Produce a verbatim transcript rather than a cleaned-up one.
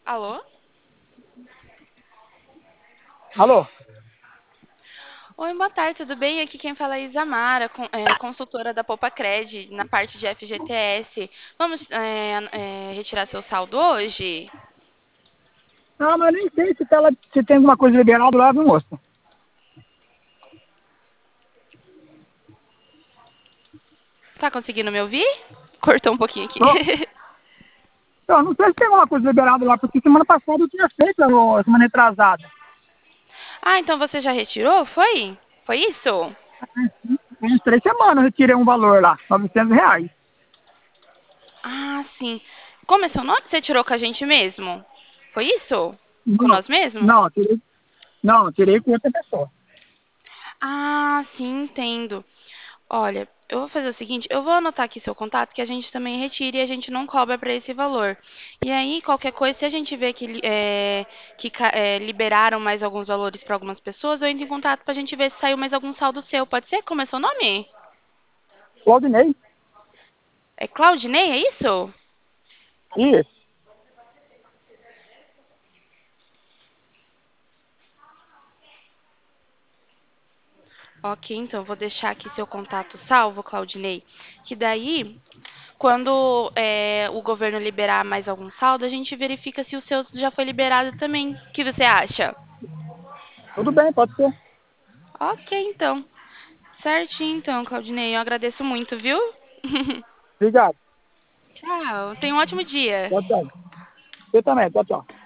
Alô? Alô? Oi, boa tarde, tudo bem? Aqui quem fala é Isamara, con- é, consultora da Poupa-Cred, na parte de F G T S. Vamos é, é, retirar seu saldo hoje? Ah, mas eu nem sei se, tá lá- se tem alguma coisa liberada lá, viu, moço? Tá conseguindo me ouvir? Cortou um pouquinho aqui. Ó, eu não sei se tem alguma coisa liberada lá, porque semana passada eu tinha feito, ó, semana retrasada. Ah, então você já retirou? Foi? Foi isso? Tem uns três semanas eu tirei um valor lá, novecentos reais. Ah, sim. Como é seu nome? Você tirou com a gente mesmo? Foi isso? Com Não, nós mesmo? não, tirei, não, tirei com outra pessoa. Ah, sim, entendo. Olha, eu vou fazer o seguinte, eu vou anotar aqui seu contato, que a gente também retire e a gente não cobra para esse valor. E aí, qualquer coisa, se a gente vê que, li- é, que ca- é, liberaram mais alguns valores para algumas pessoas, eu entro em contato para a gente ver se saiu mais algum saldo seu. Pode ser? Como é seu nome? Claudinei? É Claudinei, é isso? Isso. Ok, então eu vou deixar aqui seu contato salvo, Claudinei. Que daí, quando é, o governo liberar mais algum saldo, a gente verifica se o seu já foi liberado também. O que você acha? Tudo bem, pode ser. Ok, então. Certinho, então, Claudinei. Eu agradeço muito, viu? Obrigado. Tchau. Tenha um ótimo dia. Tchau, tchau. Você também, tchau, tchau.